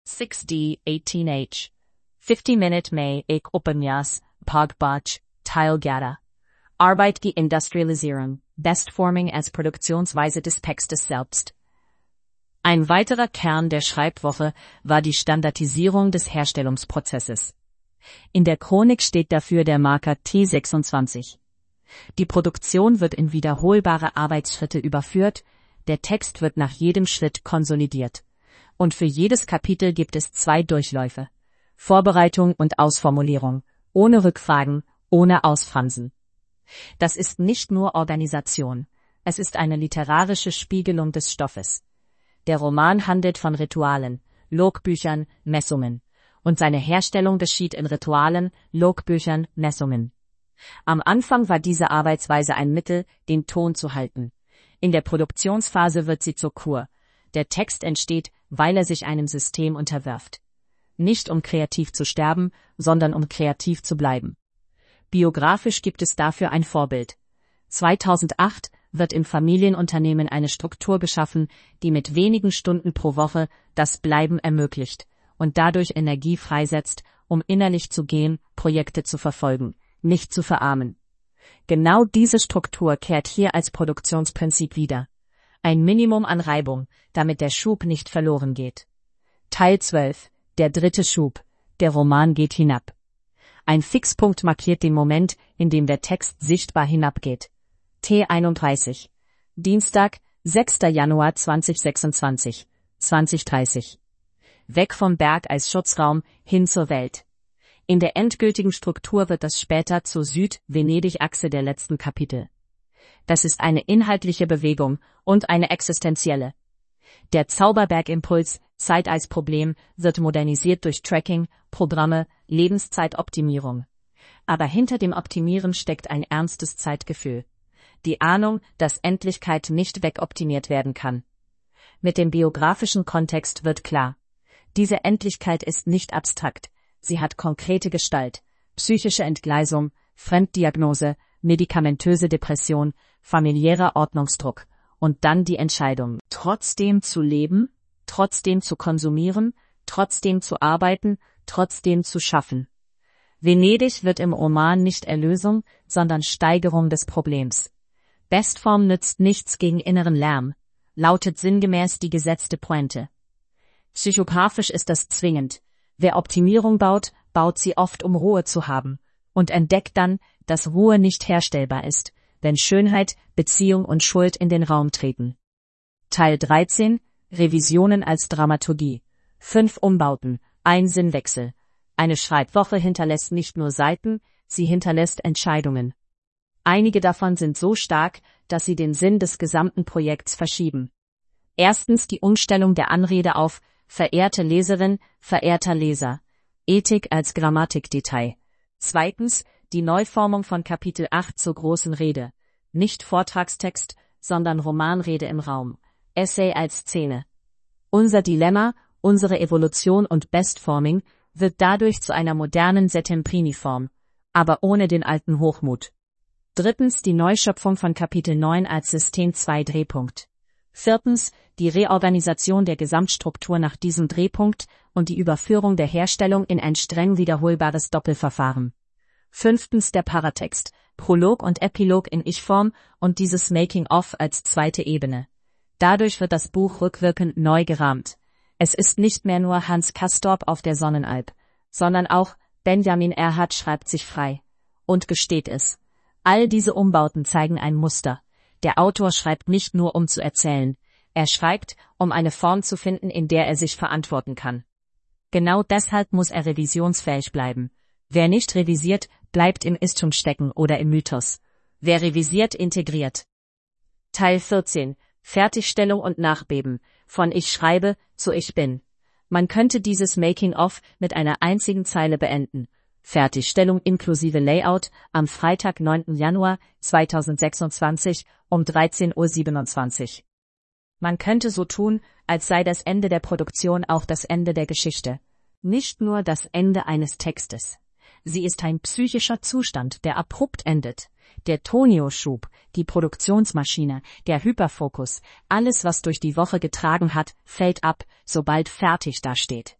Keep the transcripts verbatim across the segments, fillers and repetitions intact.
six D eighteen H. fifty minute May ek Upanyas, Pagbach, Teil Gada. Arbeit die Industrialisierung, Bestforming als Produktionsweise des Textes selbst. Ein weiterer Kern der Schreibwoche war die Standardisierung des Herstellungsprozesses. In der Chronik steht dafür der Marker T sechsundzwanzig. Die Produktion wird in wiederholbare Arbeitsschritte überführt, der Text wird nach jedem Schritt konsolidiert. Und für jedes Kapitel gibt es zwei Durchläufe. Vorbereitung und Ausformulierung, ohne Rückfragen, ohne Ausfransen. Das ist nicht nur Organisation, es ist eine literarische Spiegelung des Stoffes. Der Roman handelt von Ritualen, Logbüchern, Messungen. Und seine Herstellung geschieht in Ritualen, Logbüchern, Messungen. Am Anfang war diese Arbeitsweise ein Mittel, den Ton zu halten. In der Produktionsphase wird sie zur Kur. Der Text entsteht, weil er sich einem System unterwirft. Nicht um kreativ zu sterben, sondern um kreativ zu bleiben. Biografisch gibt es dafür ein Vorbild. zweitausendacht wird im Familienunternehmen eine Struktur geschaffen, die mit wenigen Stunden pro Woche das Bleiben ermöglicht und dadurch Energie freisetzt, um innerlich zu gehen, Projekte zu verfolgen, nicht zu verarmen. Genau diese Struktur kehrt hier als Produktionsprinzip wieder. Ein Minimum an Reibung, damit der Schub nicht verloren geht. Teil zwölf, der dritte Schub, der Roman geht hinab. Ein Fixpunkt markiert den Moment, in dem der Text sichtbar hinabgeht. T einunddreißig. Dienstag, sechster Januar zweitausendsechsundzwanzig, zwanzig Uhr dreißig. Weg vom Berg als Schutzraum, hin zur Welt. In der endgültigen Struktur wird das später zur Süd-Venedig-Achse der letzten Kapitel. Das ist eine inhaltliche Bewegung und eine existenzielle. Der Zauberbergimpuls, Zeit als Problem, wird modernisiert durch Tracking, Programme, Lebenszeitoptimierung. Aber hinter dem Optimieren steckt ein ernstes Zeitgefühl. Die Ahnung, dass Endlichkeit nicht wegoptimiert werden kann. Mit dem biografischen Kontext wird klar: Diese Endlichkeit ist nicht abstrakt, sie hat konkrete Gestalt, psychische Entgleisung, Fremddiagnose, medikamentöse Depression, familiärer Ordnungsdruck und dann die Entscheidung, trotzdem zu leben, trotzdem zu konsumieren, trotzdem zu arbeiten, trotzdem zu schaffen. Venedig wird im Roman nicht Erlösung, sondern Steigerung des Problems. Bestform nützt nichts gegen inneren Lärm, lautet sinngemäß die gesetzte Pointe. Psychografisch ist das zwingend. Wer Optimierung baut, baut sie oft, um Ruhe zu haben, und entdeckt dann, dass Ruhe nicht herstellbar ist, wenn Schönheit, Beziehung und Schuld in den Raum treten. Teil dreizehn, Revisionen als Dramaturgie. Fünf Umbauten, ein Sinnwechsel. Eine Schreibwoche hinterlässt nicht nur Seiten, sie hinterlässt Entscheidungen. Einige davon sind so stark, dass sie den Sinn des gesamten Projekts verschieben. Erstens die Umstellung der Anrede auf verehrte Leserin, verehrter Leser. Ethik als Grammatikdetail. Zweitens die Neuformung von Kapitel acht zur großen Rede. Nicht Vortragstext, sondern Romanrede im Raum. Essay als Szene. Unser Dilemma, unsere Evolution und Bestforming wird dadurch zu einer modernen Settembrini-Form, aber ohne den alten Hochmut. Drittens die Neuschöpfung von Kapitel neun als System zwei Drehpunkt. Viertens die Reorganisation der Gesamtstruktur nach diesem Drehpunkt und die Überführung der Herstellung in ein streng wiederholbares Doppelverfahren. Fünftens der Paratext, Prolog und Epilog in Ich-Form und dieses Making-of als zweite Ebene. Dadurch wird das Buch rückwirkend neu gerahmt. Es ist nicht mehr nur Hans Castorp auf der Sonnenalp, sondern auch Benjamin Erhard schreibt sich frei. Und gesteht es. All diese Umbauten zeigen ein Muster. Der Autor schreibt nicht nur, um zu erzählen. Er schreibt, um eine Form zu finden, in der er sich verantworten kann. Genau deshalb muss er revisionsfähig bleiben. Wer nicht revisiert, bleibt im Irrtum stecken oder im Mythos. Wer revisiert, integriert. Teil vierzehn. Fertigstellung und Nachbeben. Von Ich schreibe zu Ich bin. Man könnte dieses Making-of mit einer einzigen Zeile beenden. Fertigstellung inklusive Layout am Freitag, neunten Januar zweitausendsechsundzwanzig um dreizehn Uhr siebenundzwanzig. Man könnte so tun, als sei das Ende der Produktion auch das Ende der Geschichte. Nicht nur das Ende eines Textes. Sie ist ein psychischer Zustand, der abrupt endet. Der Tonio-Schub, die Produktionsmaschine, der Hyperfokus, alles, was durch die Woche getragen hat, fällt ab, sobald fertig dasteht.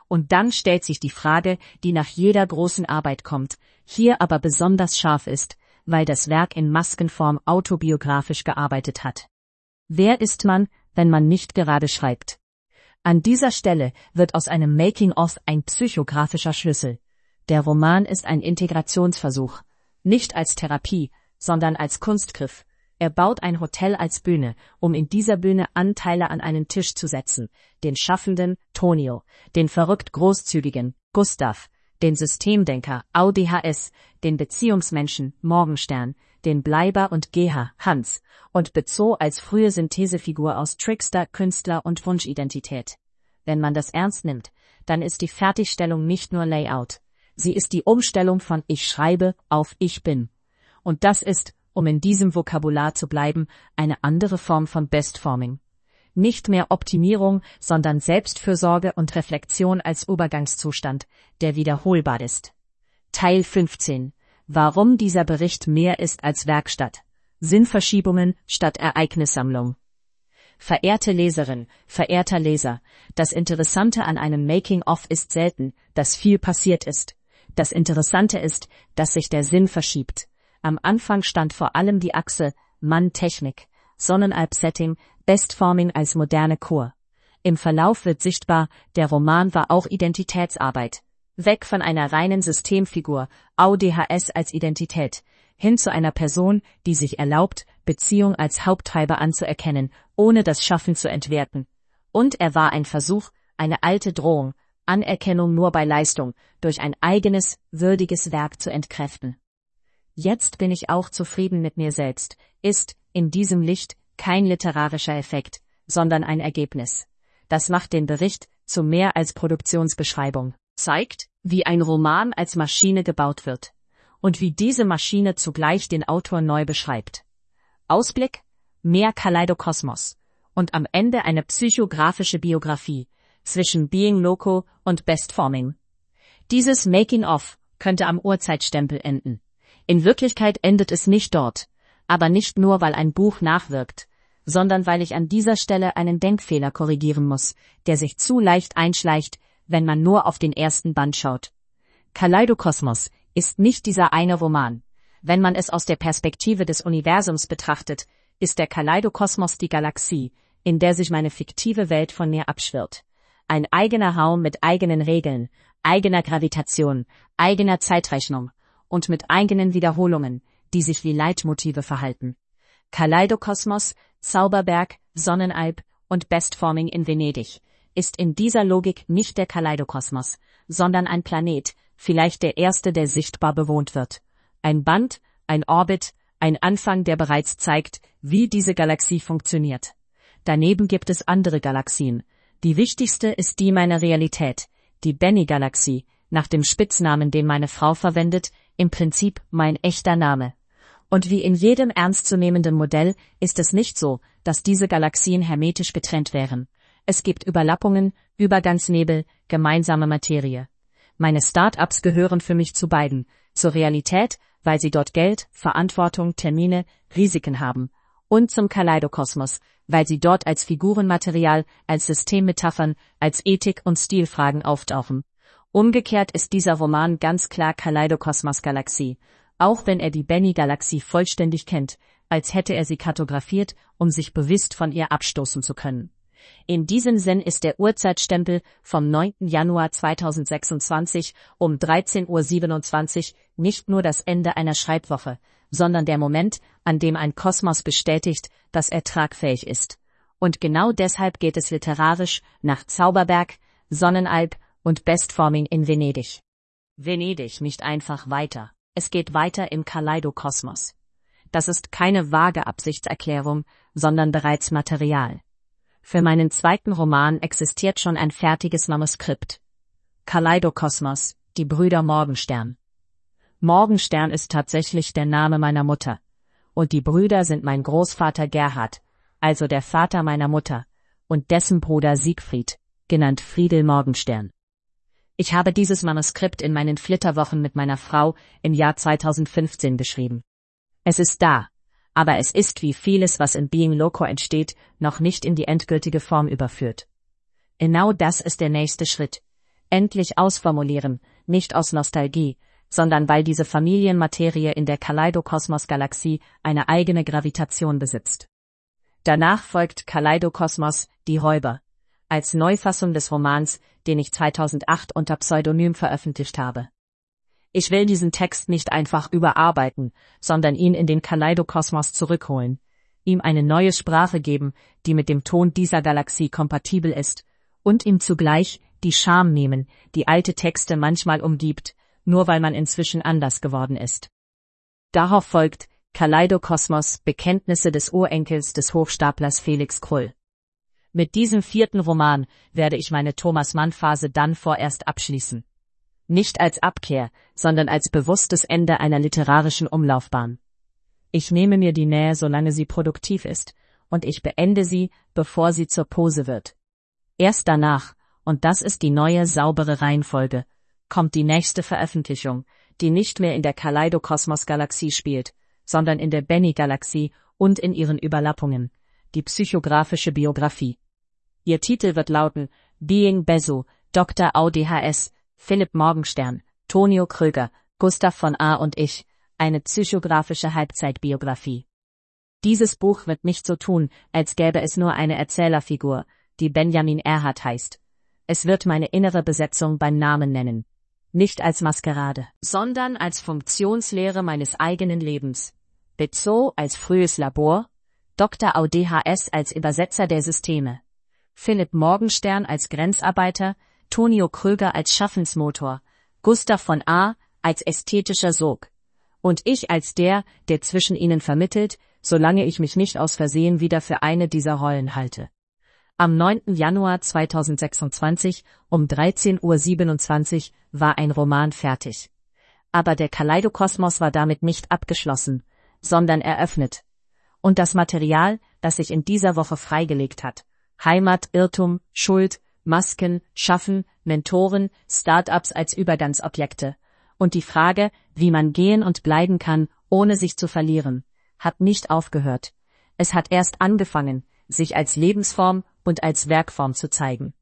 Und dann stellt sich die Frage, die nach jeder großen Arbeit kommt, hier aber besonders scharf ist, weil das Werk in Maskenform autobiografisch gearbeitet hat. Wer ist man, wenn man nicht gerade schreibt? An dieser Stelle wird aus einem Making-of ein psychografischer Schlüssel. Der Roman ist ein Integrationsversuch, nicht als Therapie, sondern als Kunstgriff. Er baut ein Hotel als Bühne, um in dieser Bühne Anteile an einen Tisch zu setzen, den Schaffenden, Tonio, den verrückt Großzügigen, Gustav, den Systemdenker, A D H S, den Beziehungsmenschen, Morgenstern, den Bleiber und Geher, Hans, und Bezo als frühe Synthesefigur aus Trickster, Künstler und Wunschidentität. Wenn man das ernst nimmt, dann ist die Fertigstellung nicht nur Layout. Sie ist die Umstellung von Ich schreibe auf Ich bin. Und das ist, um in diesem Vokabular zu bleiben, eine andere Form von Bestforming. Nicht mehr Optimierung, sondern Selbstfürsorge und Reflexion als Übergangszustand, der wiederholbar ist. Teil fünfzehn. Warum dieser Bericht mehr ist als Werkstatt. Sinnverschiebungen statt Ereignissammlung. Verehrte Leserin, verehrter Leser, das Interessante an einem Making-of ist selten, dass viel passiert ist. Das Interessante ist, dass sich der Sinn verschiebt. Am Anfang stand vor allem die Achse Mann-Technik, Sonnenalb-Setting, Bestforming als moderne Kur. Im Verlauf wird sichtbar, der Roman war auch Identitätsarbeit. Weg von einer reinen Systemfigur, A D H S als Identität, hin zu einer Person, die sich erlaubt, Beziehung als Haupttreiber anzuerkennen, ohne das Schaffen zu entwerten. Und er war ein Versuch, eine alte Drohung, Anerkennung nur bei Leistung, durch ein eigenes, würdiges Werk zu entkräften. Jetzt bin ich auch zufrieden mit mir selbst, ist, in diesem Licht, kein literarischer Effekt, sondern ein Ergebnis. Das macht den Bericht zu mehr als Produktionsbeschreibung, zeigt, wie ein Roman als Maschine gebaut wird und wie diese Maschine zugleich den Autor neu beschreibt. Ausblick, mehr Kaleidokosmos und am Ende eine psychografische Biografie zwischen Being Loco und Bestforming. Dieses Making-of könnte am Urzeitstempel enden. In Wirklichkeit endet es nicht dort, aber nicht nur, weil ein Buch nachwirkt, sondern weil ich an dieser Stelle einen Denkfehler korrigieren muss, der sich zu leicht einschleicht, wenn man nur auf den ersten Band schaut. Kaleidokosmos ist nicht dieser eine Roman. Wenn man es aus der Perspektive des Universums betrachtet, ist der Kaleidokosmos die Galaxie, in der sich meine fiktive Welt von mir abschwirrt. Ein eigener Raum mit eigenen Regeln, eigener Gravitation, eigener Zeitrechnung und mit eigenen Wiederholungen, die sich wie Leitmotive verhalten. Kaleidokosmos, Zauberberg, Sonnenalb und Bestforming in Venedig ist in dieser Logik nicht der Kaleidokosmos, sondern ein Planet, vielleicht der erste, der sichtbar bewohnt wird. Ein Band, ein Orbit, ein Anfang, der bereits zeigt, wie diese Galaxie funktioniert. Daneben gibt es andere Galaxien. Die wichtigste ist die meiner Realität, die Benny-Galaxie, nach dem Spitznamen, den meine Frau verwendet, im Prinzip mein echter Name. Und wie in jedem ernstzunehmenden Modell ist es nicht so, dass diese Galaxien hermetisch getrennt wären. Es gibt Überlappungen, Übergangsnebel, gemeinsame Materie. Meine Start-ups gehören für mich zu beiden, zur Realität, weil sie dort Geld, Verantwortung, Termine, Risiken haben, und zum Kaleidokosmos, weil sie dort als Figurenmaterial, als Systemmetaphern, als Ethik- und Stilfragen auftauchen. Umgekehrt ist dieser Roman ganz klar Kaleidokosmos-Galaxie, auch wenn er die Benny-Galaxie vollständig kennt, als hätte er sie kartografiert, um sich bewusst von ihr abstoßen zu können. In diesem Sinn ist der Uhrzeitstempel vom neunten Januar zweitausendsechsundzwanzig um dreizehn Uhr siebenundzwanzig nicht nur das Ende einer Schreibwoche, sondern der Moment, an dem ein Kosmos bestätigt, dass er tragfähig ist. Und genau deshalb geht es literarisch nach Zauberberg, Sonnenalb und Bestforming in Venedig. Venedig nicht einfach weiter. Es geht weiter im Kaleidokosmos. Das ist keine vage Absichtserklärung, sondern bereits Material. Für meinen zweiten Roman existiert schon ein fertiges Manuskript. Kaleidokosmos, die Brüder Morgenstern. Morgenstern ist tatsächlich der Name meiner Mutter. Und die Brüder sind mein Großvater Gerhard, also der Vater meiner Mutter, und dessen Bruder Siegfried, genannt Friedel Morgenstern. Ich habe dieses Manuskript in meinen Flitterwochen mit meiner Frau im Jahr zweitausendfünfzehn geschrieben. Es ist da, aber es ist wie vieles, was in Being Loco entsteht, noch nicht in die endgültige Form überführt. Genau das ist der nächste Schritt. endlich ausformulieren, nicht aus Nostalgie, sondern weil diese Familienmaterie in der Kaleidokosmos-Galaxie eine eigene Gravitation besitzt. Danach folgt Kaleidokosmos, die Räuber, als Neufassung des Romans, den ich zweitausendacht unter Pseudonym veröffentlicht habe. Ich will diesen Text nicht einfach überarbeiten, sondern ihn in den Kaleidokosmos zurückholen, ihm eine neue Sprache geben, die mit dem Ton dieser Galaxie kompatibel ist, und ihm zugleich die Scham nehmen, die alte Texte manchmal umgibt, nur weil man inzwischen anders geworden ist. Darauf folgt Kaleidokosmos, Bekenntnisse des Urenkels des Hochstaplers Felix Krull. Mit diesem vierten Roman werde ich meine Thomas-Mann-Phase dann vorerst abschließen. Nicht als Abkehr, sondern als bewusstes Ende einer literarischen Umlaufbahn. Ich nehme mir die Nähe, solange sie produktiv ist, und ich beende sie, bevor sie zur Pose wird. Erst danach, und das ist die neue, saubere Reihenfolge, kommt die nächste Veröffentlichung, die nicht mehr in der Kaleidokosmos-Galaxie spielt, sondern in der Benny-Galaxie und in ihren Überlappungen, die psychografische Biografie. Ihr Titel wird lauten Being Bezu, Doktor A D H S, Philipp Morgenstern, Tonio Kröger, Gustav von A. und ich, eine psychografische Halbzeitbiografie. Dieses Buch wird nicht so tun, als gäbe es nur eine Erzählerfigur, die Benjamin Erhardt heißt. Es wird meine innere Besetzung beim Namen nennen. Nicht als Maskerade, sondern als Funktionslehre meines eigenen Lebens. Bezu als frühes Labor, Doktor A D H S als Übersetzer der Systeme, Philipp Morgenstern als Grenzarbeiter, Tonio Kröger als Schaffensmotor, Gustav von A. als ästhetischer Sog. Und ich als der, der zwischen ihnen vermittelt, solange ich mich nicht aus Versehen wieder für eine dieser Rollen halte. Am neunten Januar zweitausendsechsundzwanzig um dreizehn Uhr siebenundzwanzig war ein Roman fertig. Aber der Kaleidokosmos war damit nicht abgeschlossen, sondern eröffnet. Und das Material, das sich in dieser Woche freigelegt hat, Heimat, Irrtum, Schuld, Masken, Schaffen, Mentoren, Start-ups als Übergangsobjekte und die Frage, wie man gehen und bleiben kann, ohne sich zu verlieren, hat nicht aufgehört. Es hat erst angefangen, sich als Lebensform und als Werkform zu zeigen.